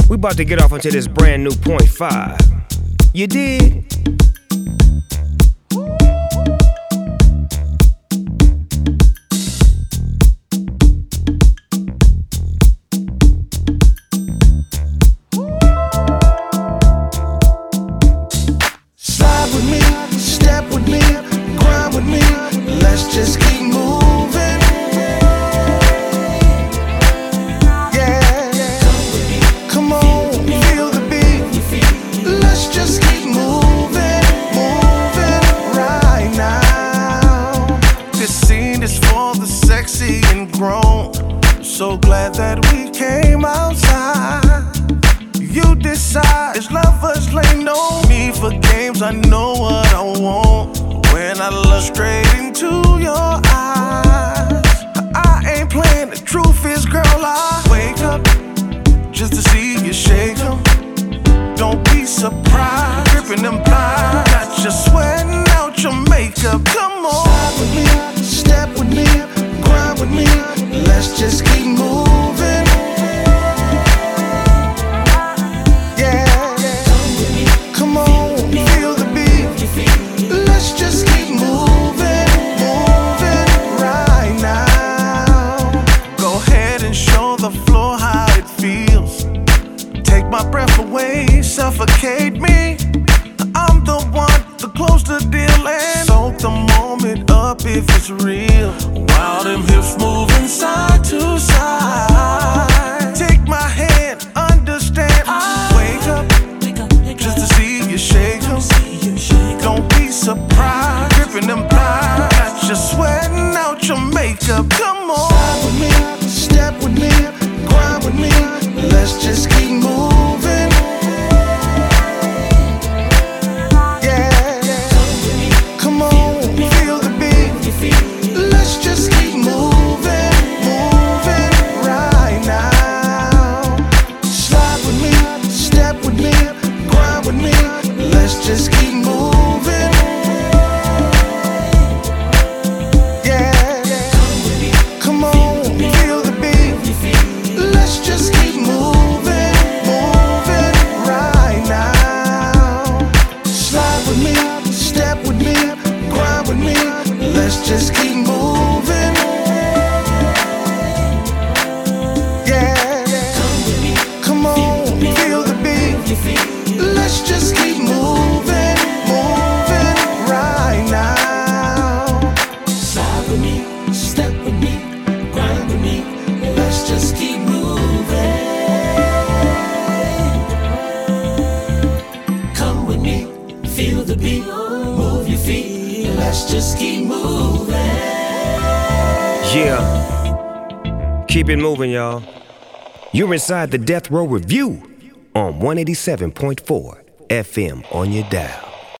We about to get off into this brand new point five. You dig? Slide with me, step with me, grind with me. Let's just keep moving. Yeah, come on, feel the beat. Let's just keep moving, moving right now. This scene is for the sexy and grown. So glad that we came outside. You decide, it's lovers lane, no need for games. I know what I want when I look straight into your eyes. I ain't playing, the truth is, girl, I wake up just to see you shake 'em. Don't be surprised, gripping them thighs, got you sweating out your makeup. Come on, slide with me, step with me, grind with me. Let's just keep moving. My breath away, suffocate me. I'm the one to close the deal and soak the moment up if it's real. While them hips moving side to side. Take my hand, understand. I wake up just to see you shake 'em. Don't be surprised, gripping them thighs, got you sweating out your makeup. Come on, slide with me, step with me, grind with me. Let's just keep moving. Yeah, come on, feel the beat. Let's just keep moving, moving right now. Slide with me, step with me, grind with me. Let's just keep moving. Yeah, come on, feel the beat. Let's just keep moving, moving right now. Slide with me, step with me, grind with me. Let's just keep moving. Yeah, come on, feel the beat. Let's just keep moving, moving right now. Slide with me, step with me, grind with me. Let's just keep moving. Come with me, feel the beat, move your feet. Let's just keep moving. Yeah. Keep it moving, y'all. You're inside the Death Row Review on 187.4 FM on your dial.